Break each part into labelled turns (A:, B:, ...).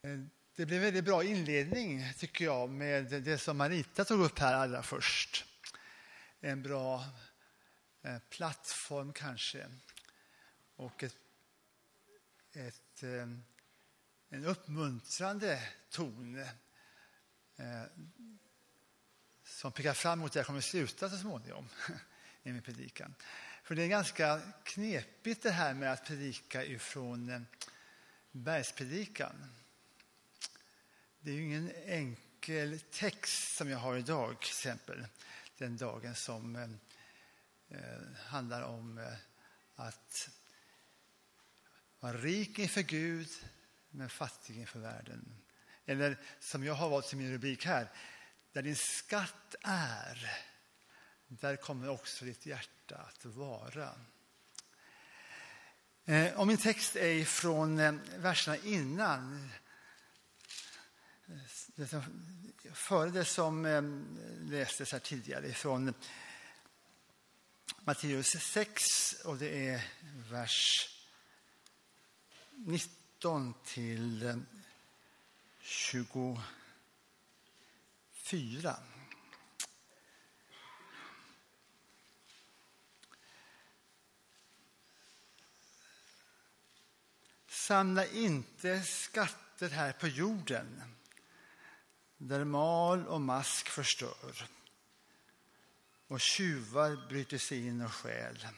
A: Det blev en väldigt bra inledning tycker jag med det som Marita tog upp här allra först. En bra plattform kanske och en uppmuntrande ton som pekar fram mot det jag kommer att sluta så småningom i min predikan. För det är ganska knepigt det här med att predika ifrån bergspredikan. Det är ju ingen enkel text som jag har idag, till exempel den dagen som handlar om att vara rik inför Gud men fattig inför världen. Eller som jag har valt som min rubrik här, där din skatt är, där kommer också ditt hjärta att vara. Och min text är från verserna innan, före det som lästes här tidigare, från Matteus 6, och det är vers 19 till 24. Samla inte skatter här på jorden, där mal och mask förstör och tjuvar bryter sig in och stjäl.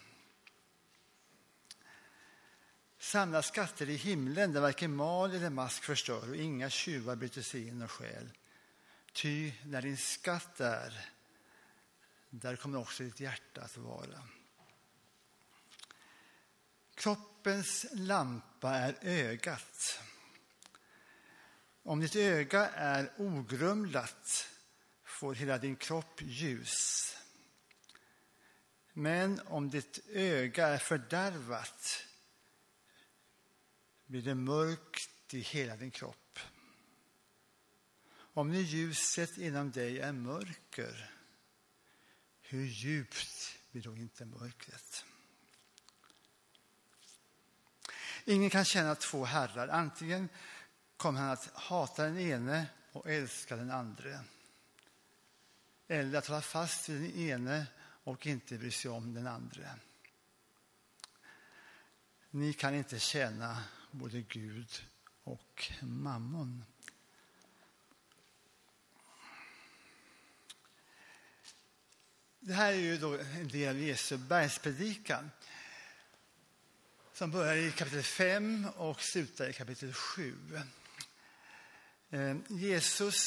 A: Samla skatter i himlen, där varken mal eller mask förstör och inga tjuvar bryter sig in och stjäl. Ty när din skatt är, där kommer också ditt hjärta att vara. Kroppens lampa är ögat. Om ditt öga är ogrumlat får hela din kropp ljus. Men om ditt öga är fördärvat blir det mörkt i hela din kropp. Om nu ljuset inom dig är mörker, hur djupt blir då inte mörkret? Ingen kan känna två herrar. Antingen kommer han att hata den ene och älska den andra, eller att hålla fast vid den ene och inte bry sig om den andra. Ni kan inte tjäna både Gud och mammon. Det här är ju då en del av Jesu bergspredikan som börjar i kapitel 5 och slutar i kapitel 7. Jesus,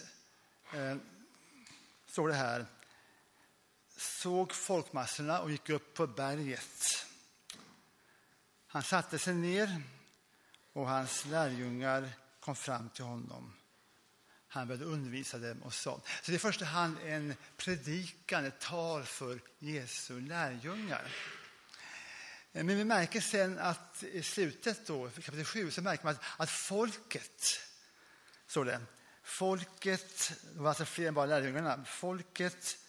A: står det här, såg folkmassorna och gick upp på berget. Han satte sig ner och hans lärjungar kom fram till honom. Han började undervisa dem och sa. Så det är i första hand en predikan, ett tal för Jesu lärjungar. Men vi märker sen att i slutet då, för kapitel 7, så märker man att folket, så det, folket, det var alltså fler än bara lärjungarna, folket,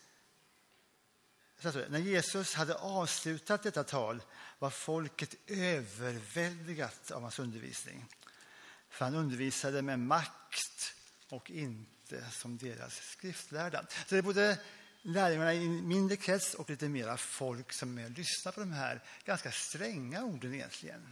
A: när Jesus hade avslutat detta tal var folket överväldigat av hans undervisning. För han undervisade med makt och inte som deras skriftlärda. Så det är både lärjungarna i mindre krets och lite mera folk som lyssnar på de här ganska stränga orden egentligen.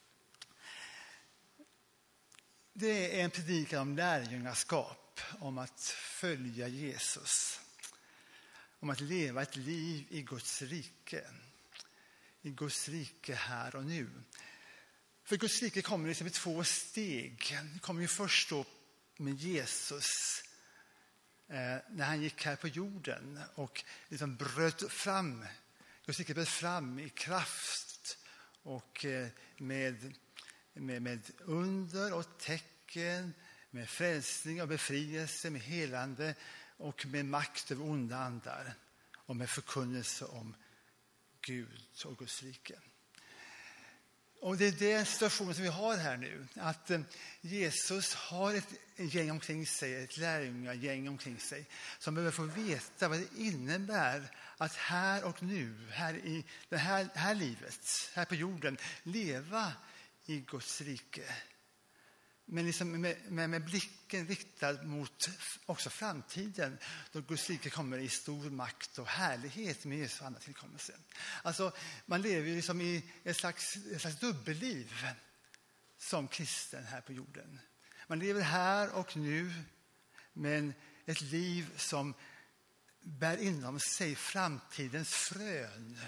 A: Det är en predikan om lärjungaskap, om att följa Jesus. Om att leva ett liv i Guds rike. I Guds rike här och nu. För Guds rike kommer liksom i två steg. Det kommer ju först då med Jesus när han gick här på jorden och liksom bröt fram. Guds rike bröt fram i kraft och med under och tecken, med frälsning och befrielse, med helande och med makt över onda andar och med förkunnelse om Gud och Guds rike. Och det är den situationen som vi har här nu. Att Jesus har ett gäng omkring sig, ett lärjungagäng omkring sig, som behöver få veta vad det innebär att här och nu, här i det här livet, här på jorden, leva i Guds rike. Men liksom med blicken riktad mot också framtiden, då Guds rike kommer i stor makt och härlighet med Jesu andra tillkommelse. Alltså man lever liksom i ett slags dubbelliv som kristen här på jorden. Man lever här och nu, men ett liv som bär inom sig framtidens frön.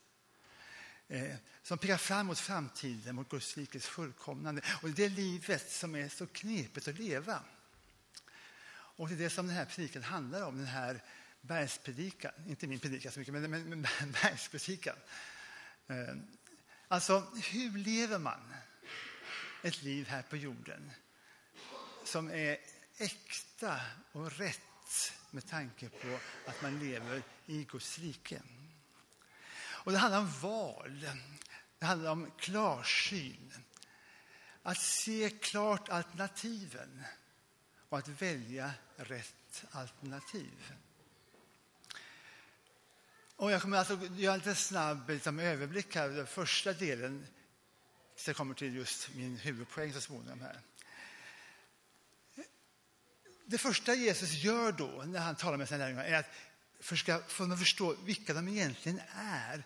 A: Som pekar fram mot framtiden, mot Guds rikes fullkomnande. Och det är livet som är så knepigt att leva. Och det är det som den här predikan handlar om, den här bergspredikan. Inte min predikan så mycket, men bergspredikan. Alltså, hur lever man ett liv här på jorden som är äkta och rätt med tanke på att man lever i Guds rike? Och det handlar om val. Det handlar om klarsyn. Att se klart alternativen och att välja rätt alternativ. Och jag kommer alltså göra en lite snabb överblick här. Den första delen, så jag kommer till just min huvudpoäng så småningom här. Det första Jesus gör då när han talar med sina lärjungar är att försöka få förstå vilka de egentligen är.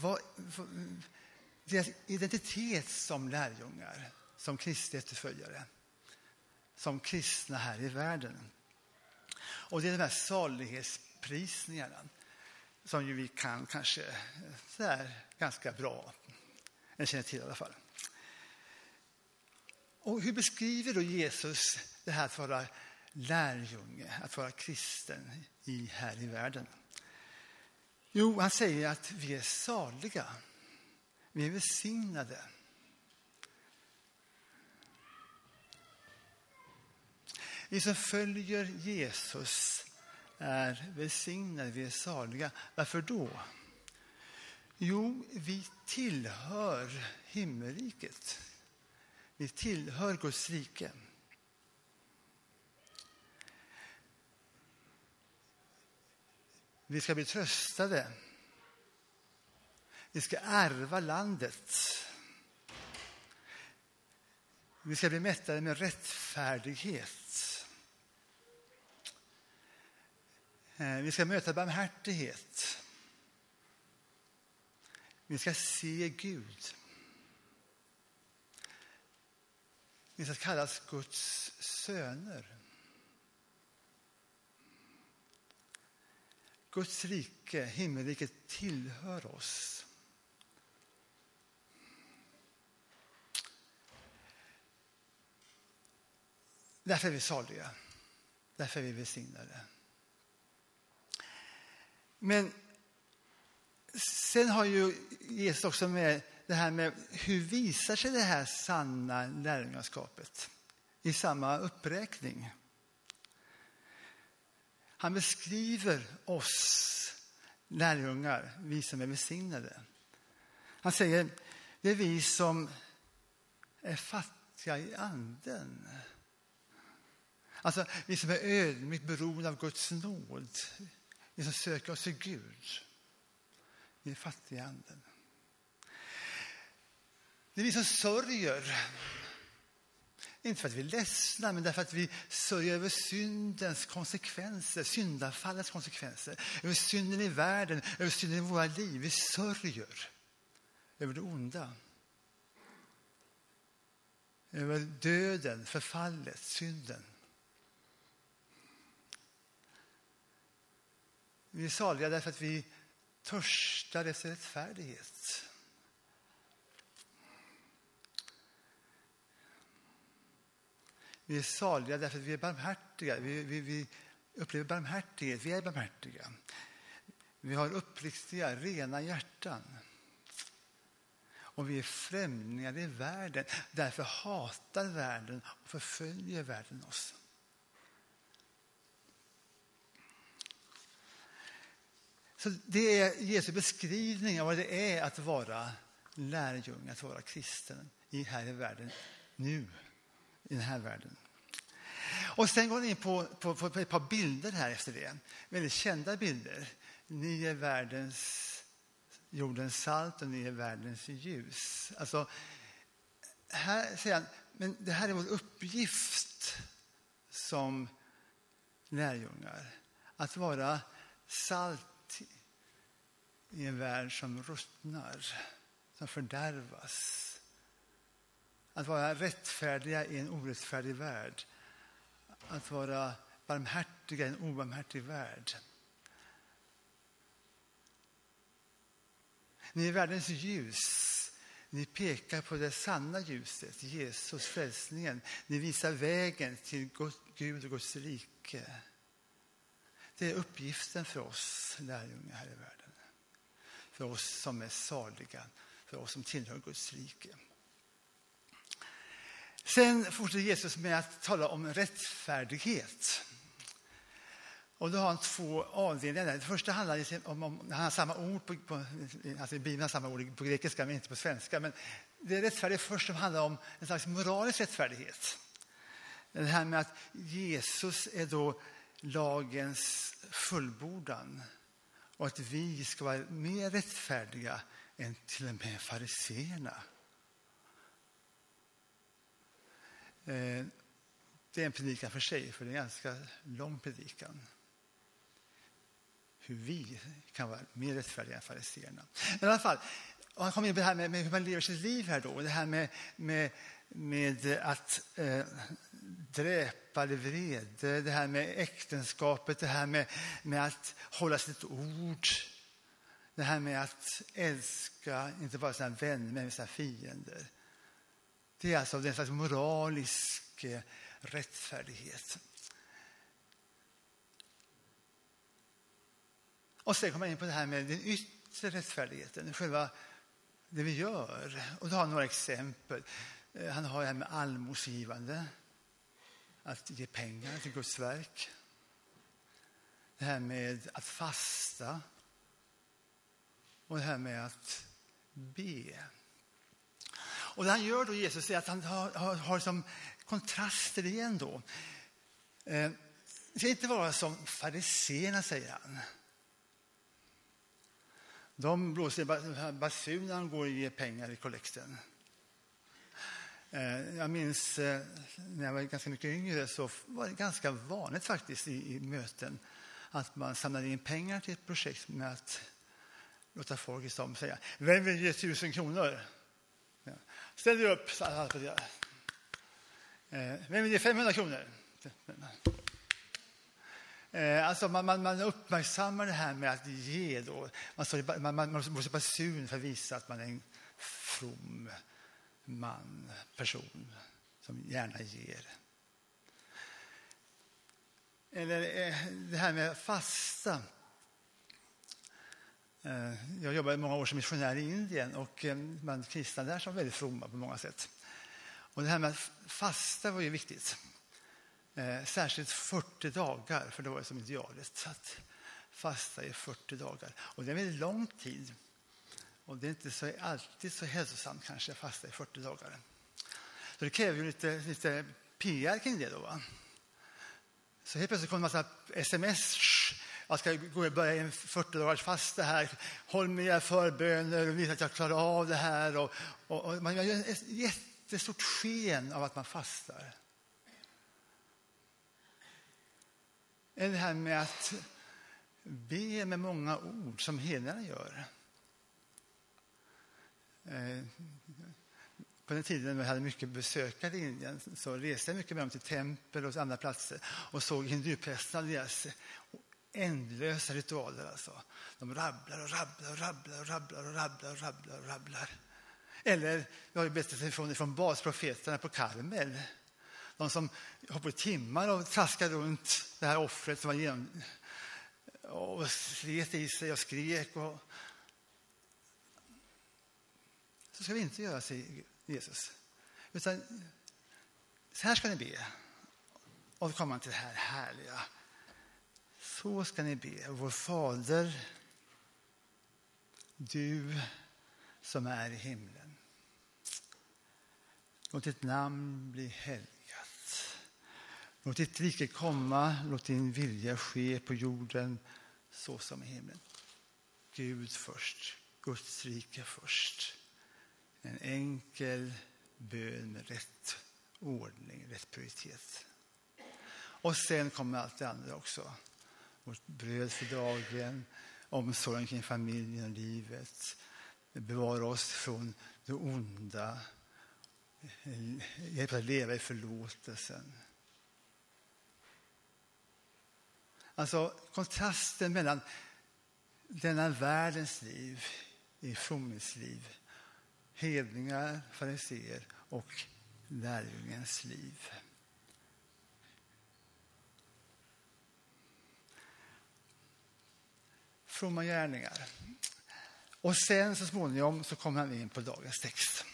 A: Deras identitet som lärjungar, som Kristi efterföljare, som kristna här i världen. Och det är de här salighetsprisningarna som ju vi kan kanske så här ganska bra. Jag känner till i alla fall. Och hur beskriver då Jesus det här att vara lärjunge, att vara kristen här i världen? Jo, han säger att vi är saliga. Vi är välsignade. Vi som följer Jesus är välsignade, vi är saliga. Varför då? Jo, vi tillhör himmelriket. Vi tillhör Guds rike. Vi ska bli tröstade. Vi ska ärva landet. Vi ska bli mättade med rättfärdighet. Vi ska möta barmhärtighet. Vi ska se Gud. Vi ska kallas Guds söner. Guds rike, himmelriket, tillhör oss. Därför är vi saliga. Därför är vi välsignade. Men sen har ju Jesus också med det här med hur visar sig det här sanna lärjungaskapet i samma uppräkning. Han beskriver oss lärjungar, vi som är välsignade. Han säger, det är vi som är fattiga i anden. Alltså vi som är ödmjukt beroende av Guds nåd. Vi som söker oss till Gud. Vi är fattiga i anden. Det är vi som sörjer. Inte för att vi är ledsna, men därför att vi sörjer över syndens konsekvenser, syndafallets konsekvenser, över synden i världen, över synden i våra liv. Vi sörjer över det onda. Över döden, förfallet, synden. Vi är saliga därför att vi törstar efter rättfärdighet. Vi är saliga därför att vi är barmhärtiga. Vi upplever barmhärtighet. Vi är barmhärtiga. Vi har uppriktiga, rena hjärtan. Och vi är främlingar i världen. Därför hatar världen och förföljer världen oss. Så det är Jesu beskrivning av vad det är att vara lärjunge, att vara kristen här i världen nu. I den här världen. Och sen går ni in på ett par bilder här efter det. Väldigt kända bilder. Ni är jordens salt och ni är världens ljus. Alltså, här säger han, Men det här är vår uppgift som lärjungar. Att vara salt i en värld som ruttnar, som fördärvas. Att vara rättfärdiga i en orättfärdig värld. Att vara barmhärtiga i en obarmhärtig värld. Ni är världens ljus. Ni pekar på det sanna ljuset, Jesus, frälsningen. Ni visar vägen till Gud och Guds rike. Det är uppgiften för oss lärjungar här i världen. För oss som är saliga. För oss som tillhör Guds rike. Sen fortsätter Jesus med att tala om rättfärdighet. Och då har han två avdelningar. Det första handlar om han har samma ord alltså i Bibeln har samma ord på grekiska men inte på svenska. Men det är rättfärdighet först som handlar om en slags moralisk rättfärdighet. Det här med att Jesus är då lagens fullbordan. Och att vi ska vara mer rättfärdiga än till och med fariseerna. Det är en predikan för sig, för det är en ganska lång predikan. Hur vi kan vara mer rättfärdiga än fariseerna. Men i alla fall, han kommer in på det här med hur man lever sitt liv här då. Det här med att dräpa eller vrede, det här med äktenskapet, det här med att hålla sitt ord. Det här med att älska, inte bara sina vänner, men sina fiender. Det är alltså en slags moralisk rättfärdighet. Och sen kommer man in på det här med den yttre rättfärdigheten, själva det vi gör. Och då har han några exempel. Han har det här med allmosgivande, att ge pengar till Guds verk. Det här med att fasta. Och det här med att be. Och det han gör då, Jesus, är att han har som kontraster igen då. Det ska inte vara som fariseerna, säger han. De blåser basun när de går och ger pengar i kollekten. Jag minns när jag var ganska mycket yngre så var det ganska vanligt faktiskt i möten att man samlade in pengar till ett projekt med att låta folk i stan säga: vem vill ge 1000 kronor? Ja. Ställ dig upp, så alla på det. Vem vill ge 500 kronor? Alltså man uppmärksammar det här med att ge då. Man måste basun för att visa att man är en from person som gärna ger. Eller det här med fasta. Jag jobbade många år som missionär i Indien och man kristna där som var väldigt fromma på många sätt. Och det här med att fasta var ju viktigt. Särskilt 40 dagar, för det var det som idealet, att fasta i 40 dagar. Och det är en väldigt lång tid. Och det är inte alltid så hälsosamt kanske att fasta i 40 dagar. Så det kräver ju lite PR kring det då, va? Så helt plötsligt kommer en massa sms. Jag ska börja en 40 dagars fasta här. Håll med era förböner och visa att jag klarar av det här. Och man gör ett jättestort sken av att man fastar. Eller det här med att be med många ord som hedningarna gör. På den tiden när vi hade mycket besökare i Indien så reste jag mycket med dem till tempel och andra platser och såg hinduprästerna deras ändlösa ritualer. Alltså. De rabblar och rabblar och rabblar och rabblar och rabblar och rabblar och rabblar. Eller vi har ju berättelser från basprofeterna på Karmel. De som hoppade timmar och traskade runt det här offret som var genom och slet i sig och skrek. Så ska vi inte göra, säger Jesus. Utan så här ska ni be. Och då kommer man till det här härliga. Så ska ni be. Vår Fader, du som är i himlen. Låt ditt namn bli helgat. Låt ditt rike komma. Låt din vilja ske på jorden så som i himlen. Gud först. Guds rike först. En enkel bön med rätt ordning, rätt prioritet. Och sen kommer allt det andra också. Vårt bröd för dagen, omsorgen kring familjen och livet. Bevara oss från det onda. Hjälpa att leva i förlåtelsen. Alltså kontrasten mellan denna världens liv, i fromhetsliv, hedningar, fariseer och lärjungens liv. Fromma gärningar. Och sen så småningom så kommer han in på dagens text.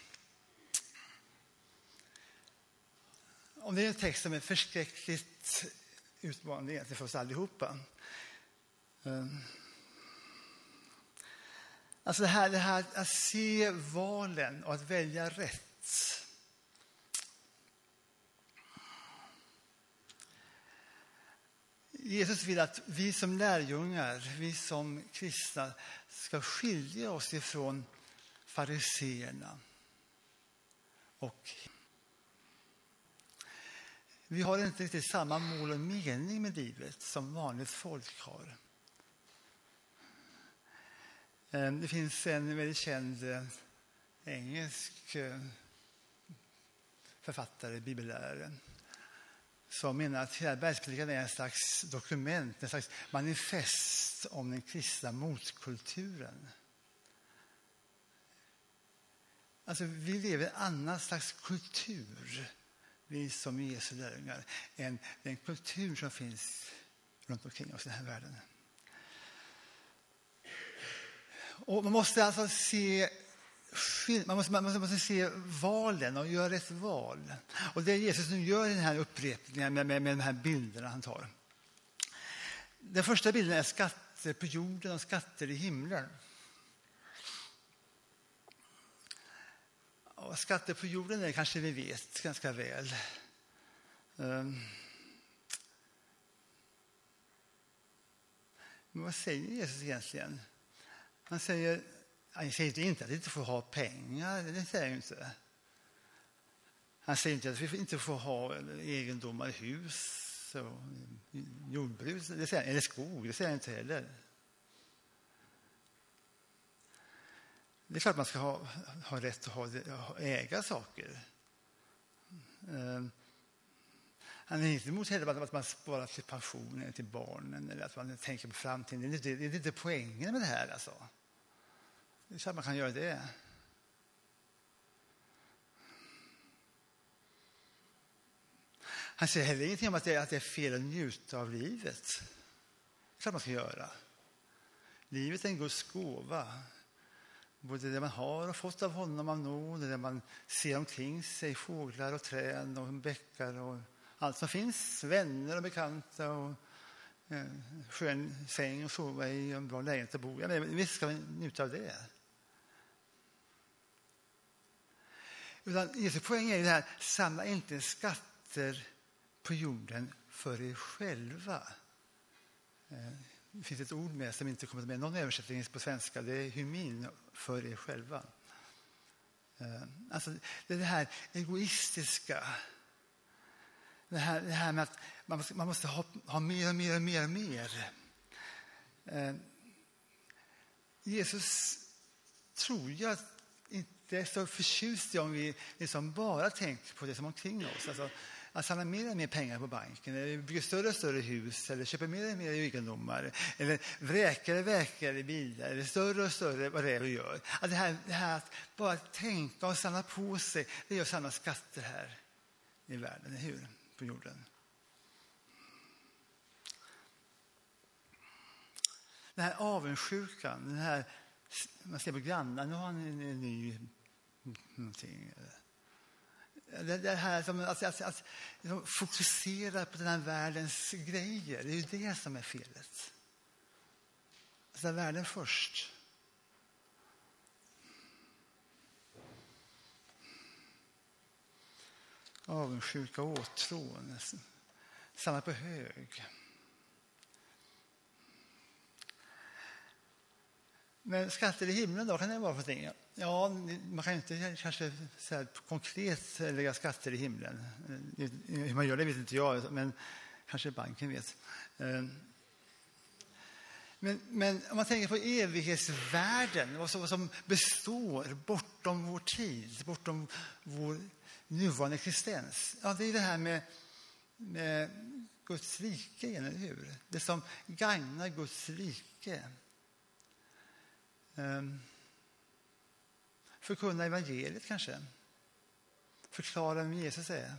A: Och det är en text som är förskräckligt utmanande egentligen för oss allihopa. Alltså det här att se valen och att välja rätt. Jesus vill att vi som lärjungar, vi som kristna ska skilja oss ifrån fariseerna. Och vi har inte riktigt samma mål och mening med livet som vanligt folk har. Det finns en väldigt känd engelsk författare, bibellärare, som menar att hela bergspredikan är en slags dokument, en slags manifest om den kristna motkulturen. Alltså vi lever i en annan slags kultur, vi som Jesu lärjungar, än den kultur som finns runt omkring oss i den här världen. Och man måste alltså se man måste se valen och göra rätt val. Och det Jesus nu gör i den här upprepningen med de här bilderna han tar. Den första bilden är skatter på jorden och skatter i himlen. Och skatter på jorden är kanske vi vet ganska väl. Men vad säger Jesus egentligen? Han säger inte att vi inte får ha pengar, det säger han inte. Han säger inte att vi inte får ha egendomar, hus och jordbruk, det säger han, eller skog, det säger han inte heller. Det är klart att man ska ha rätt att äga saker. Han är inte emot heller att man sparar till pensionen, till barnen, eller att man tänker på framtiden. Det är inte poängen med det här alltså. Det är så att man kan göra det. Han säger heller ingenting om att det är fel att njuta av livet. Det är så att man ska göra. Livet är en Guds gåva. Både det man har och fått av honom av nåd, det man ser omkring sig, fåglar och träd och bäckar och allt som finns, vänner och bekanta och skön säng att sova i och en bra lägenhet att bo i. Men visst ska vi njuta av det. Utan Jesu poäng är ju det här, samla inte skatter på jorden för er själva. Det finns ett ord med som inte kommer med någon översättning på svenska, det är hymin, för er själva. Alltså det är det här egoistiska. Det här med att man måste ha mer och mer och mer och mer. Jesus tror jag inte är så förtjust i om vi liksom bara tänker på det som omkring oss. Alltså att samla mer och mer pengar på banken, eller bygga större och större hus, eller köpa mer och mer egendomar, eller vräka i bilar, eller större och större vad det är vi gör. Att det här att bara tänka och samla på sig, det gör samma skatter här i världen, eller hur? På jorden. Den här avundsjukan, den här, man ser på grannar, nu har han en ny någonting. Det här som att fokusera på den här världens grejer, det är ju det som är felet. Alltså världen först. Avundsjuka och åtrån, samma på hög. Men skatter i himlen då, kan det vara för ting? Ja, man kan inte kanske så här konkret lägga skatter i himlen. Hur man gör det vet inte jag, men kanske banken vet. Men om man tänker på evighetsvärlden, vad som består bortom vår tid, bortom vår nuvarande existens. Ja, det är det här med Guds rike, eller hur? Det som gagnar Guds rike. Förkunna evangeliet kanske. Förklara vem Jesus är.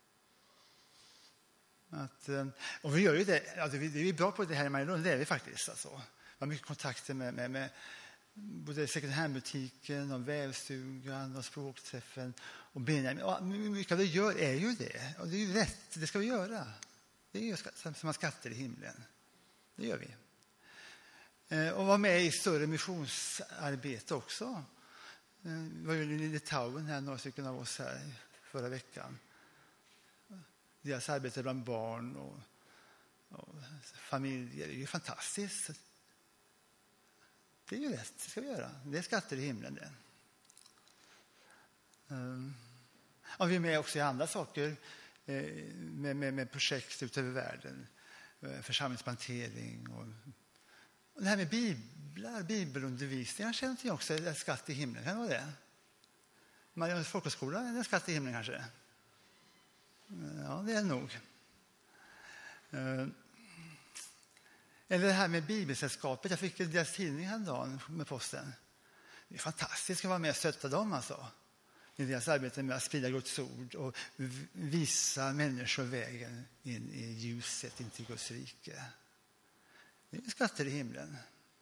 A: Och vi gör ju det. Alltså, vi är bra på det här i Marielund, det är vi faktiskt. Alltså. Vi har mycket kontakter med både second hand-butiken och vävstugan och språkträffen och Benjamin. Mycket av det gör är ju det. Och det är ju rätt, det ska vi göra. Det är ju som skatter i himlen. Det gör vi. Och vara med i större missionsarbete också. Vi var ju i Litauen här, några stycken av oss här förra veckan. Deras arbete bland barn och familjer är ju fantastiskt. Det är ju rätt, det ska vi göra. Det är skatter i himlen det. Och vi är med också i andra saker med projekt ut över världen. Församlingsplantering och det här med bibelundervisning. Jag känner till också en skatt i himlen. Kan det vara det? Marielunds folkhögskola är en skatt i himlen kanske. Ja, det är nog. Eller det här med bibelsällskapet. Jag fick deras tidning häromdagen med posten. Det är fantastiskt att vara med och stötta dem alltså. I deras arbete med att sprida Guds ord och visa människor vägen in i ljuset, in till Guds rike. Det är skatter i himlen.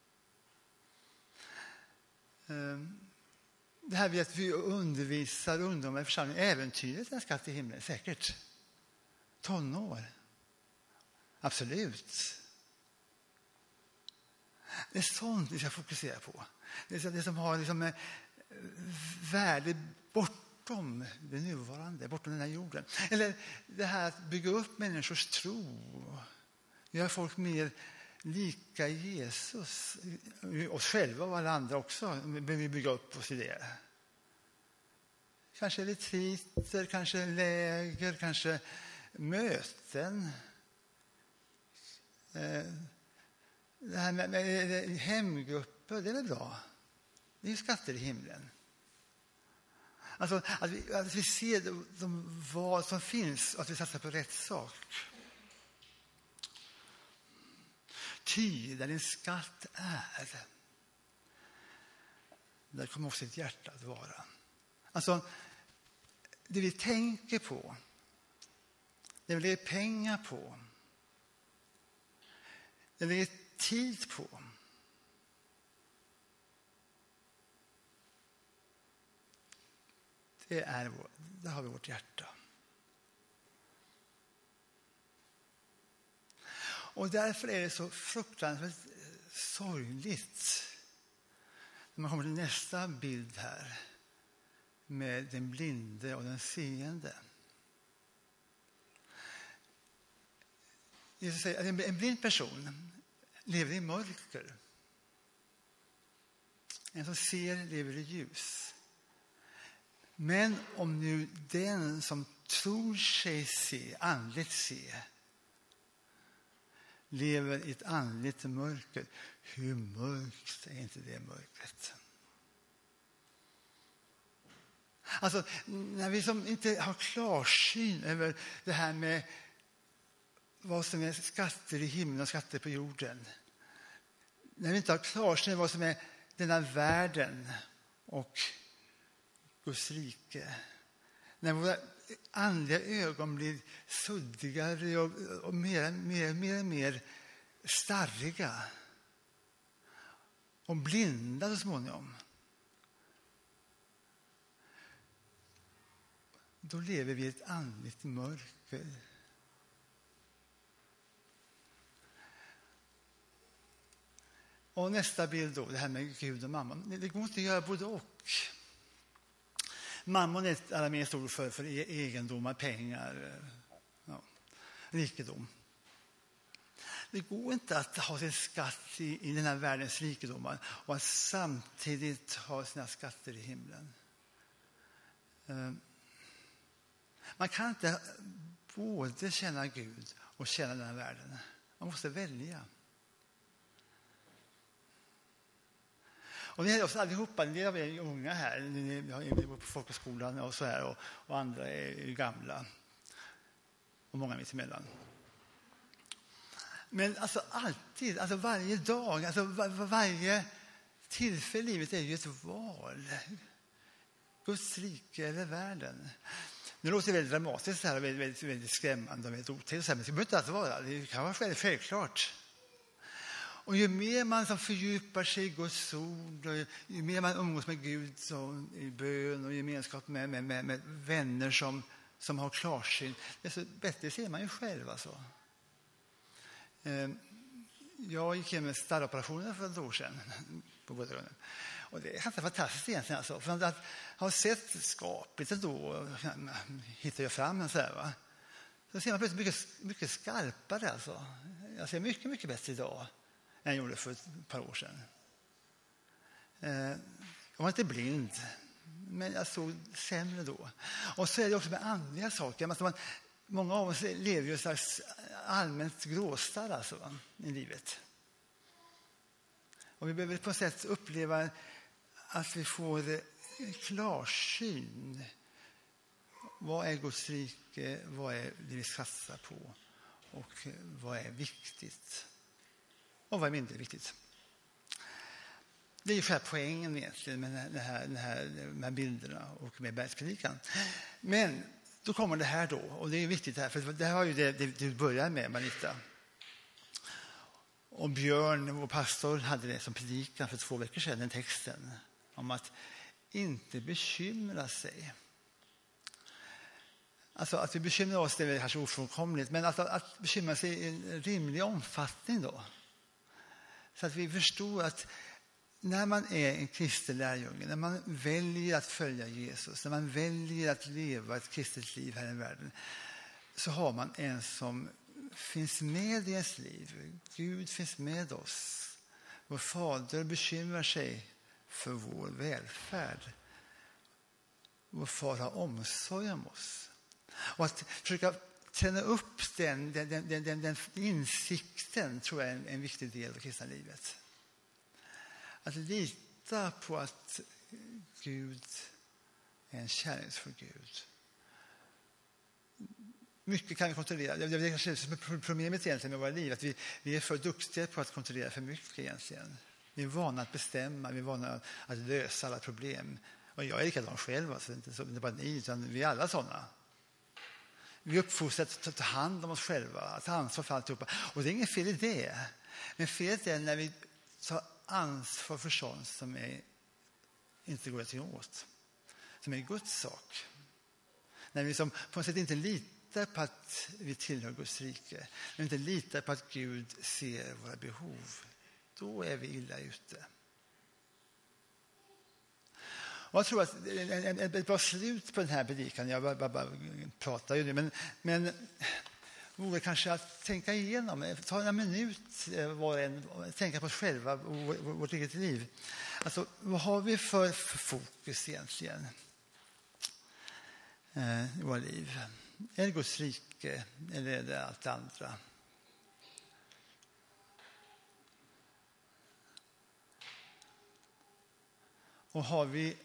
A: Det här med att vi undervisar ungdomar i församlingen, äventyret är en skatt i himlen, säkert. Tonår. Absolut. Det är sånt vi ska fokusera på. Det är det som har liksom värde bortom det nuvarande, bortom den här jorden. Eller det här att bygga upp människors tro. Göra folk mer lika Jesus. Oss själva och alla andra också behöver vi bygga upp oss i det. Kanske retriter, kanske läger, kanske möten. Det här med hemgrupper, det är väl bra. Det är ju skatter i himlen. Alltså att vi ser vad som finns och att vi satsar på rätt sak. Ty där din skatt är, där kommer också ett hjärta att vara. Alltså, det vi tänker på, det vi lägger pengar på, det vi lägger tid på, där har vi vårt hjärta. Och därför är det så fruktansvärt sorgligt när man kommer till nästa bild här med den blinde och den seende. Jesus säger att en blind person lever i mörker. En som ser lever i ljus. Men om nu den som tror sig se, andligt se, lever i ett andligt mörker, hur mörkt är inte det mörkret? Alltså, när vi som inte har klarsyn över det här med vad som är skatter i himlen och skatter på jorden. När vi inte har klarsyn över vad som är denna världen och Guds rike. När våra andliga ögon blir suddigare och mer starriga och blinda så småningom. Då lever vi i ett andligt mörker. Och nästa bild då, det här med Gud och mamma. Det går inte att göra både och. Mammon är alla mest ord för egendomar, pengar, rikedom. Det går inte att ha sin skatt i den här världens rikedomar och att samtidigt ha sina skatter i himlen. Man kan inte både känna Gud och känna den här världen. Man måste välja. Och vi är oss allihopa, en del av er är unga här, ni är på folkhögskolan och så här, och andra är gamla. Och många mitt emellan. Men alltså alltid, alltså varje dag, alltså varje tillfälle i livet är ju ett val. Guds rike eller världen. Nu låter det väldigt dramatiskt så här, väldigt, väldigt skrämmande och väldigt otäckt. Men det behöver inte alltid vara. Det kan vara självklart. Och ju mer man som fördjupar sig i Guds ord, och ju mer man umgås med Gud så, i bön och gemenskap med vänner som har klarsyn, desto bättre ser man ju själv. Alltså. Jag gick hem med starroperationer för ett år sedan på Bådagrunden. Och det är ganska fantastiskt egentligen. Alltså. För att ha sett skapligt då hittar jag fram en så här, va? Så ser man plötsligt mycket skarpare. Alltså. Jag ser mycket, mycket bättre idag än jag gjorde för ett par år sedan. Jag var inte blind, men jag såg sämre då. Och så är det också med andliga saker. Många av oss lever ju en slags allmänt gråstarr alltså, i livet. Och vi behöver på något sätt uppleva att vi får klarsyn. Vad är Guds rike? Vad är det vi satsar på? Och vad är viktigt? Och vad är mindre viktigt? Det är ju själva poängen egentligen med de här bilderna och med bergspredikan. Men då kommer det här då, och det är viktigt här, för det här var ju det du började med, Marita. Och Björn, vår pastor, hade det som predikan för 2 veckor sedan, den texten om att inte bekymra sig. Alltså att vi bekymrar oss, det är kanske ofrånkomligt, men att bekymra sig i en rimlig omfattning då. Så att vi förstår att när man är en kristen lärjunge, när man väljer att följa Jesus, när man väljer att leva ett kristet liv här i världen, så har man en som finns med i ens liv. Gud finns med oss. Vår fader bekymrar sig för vår välfärd. Vår far har omsorg om oss. Och att försöka träna upp den insikten tror jag är en viktig del av kristna livet. Att lita på att Gud är en kärleksfull Gud. Mycket kan vi kontrollera. Det är kanske problemet egentligen med våra liv, att vi är för duktiga på att kontrollera för mycket egentligen. Vi är vana att bestämma, vi är vana att lösa alla problem. Och jag är likadan själv, alltså inte bara ni, utan vi är alla sådana. Vi uppfostrar att ta hand om oss själva, att ta ansvar för alltihopa. Och det är inget fel i det. Men felet är när vi tar ansvar för sånt som inte går att göra åt. Som är Guds sak. När vi som på något sätt inte litar på att vi tillhör Guds rike. När vi inte litar på att Gud ser våra behov. Då är vi illa ute. Och jag tror att ett bra slut på den här predikan, jag bara pratar ju nu, men vore kanske att tänka igenom, ta en minut tänka på oss själva och vårt eget liv. Alltså, vad har vi för fokus egentligen i våra liv? Är det Guds rike eller är det allt andra? Och har vi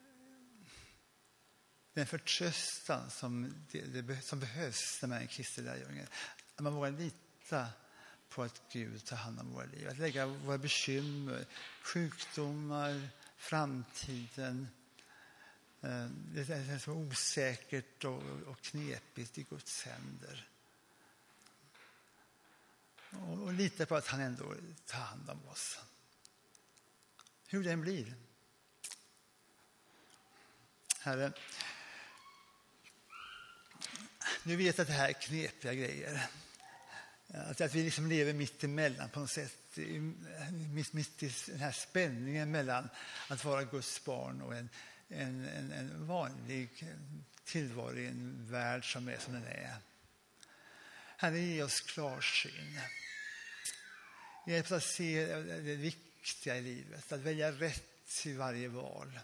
A: den förtröstan som behövs när man är en kristen lärjunge? Att man vågar lita på att Gud tar hand om våra liv. Att lägga våra bekymmer, sjukdomar, framtiden. Det är så osäkert och knepigt i Guds händer. Och lita på att han ändå tar hand om oss. Hur den blir. Herre, nu vet att det här är knepiga grejer. Att vi liksom lever mitt emellan på något sätt. Mitt i den här spänningen mellan att vara Guds barn och en vanlig tillvaro i en värld som är som den är. Herre, ge oss klarsyn. Hjälp oss att se det viktiga i livet, att välja rätt i varje val.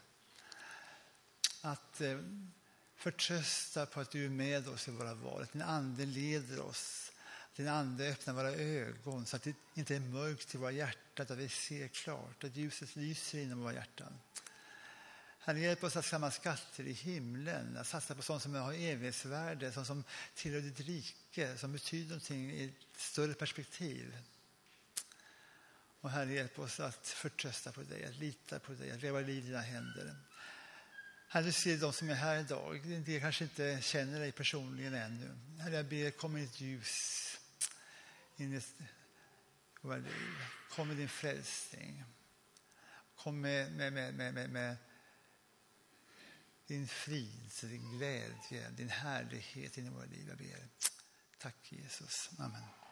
A: Att förtrösta på att du är med oss i våra val, att din ande leder oss, att din ande öppnar våra ögon så att det inte är mörkt i våra hjärtan, att vi ser klart, att ljuset lyser inom våra hjärtan. Herre, hjälp oss att samla skatter i himlen, att satsa på sånt som har evighetsvärde, sånt som tillhör ditt rike, som betyder någonting i ett större perspektiv. Och Herre, hjälp oss att förtrösta på dig, att lita på dig, att leva liv i dina händer. Herre, du ser de som är här idag, de kanske inte känner dig personligen ännu. Herre, jag ber, kom med ditt ljus in i våra liv. Kom med din frälsning. Kom med din frid, din glädje, din härlighet in i våra liv. Jag ber. Tack Jesus. Amen.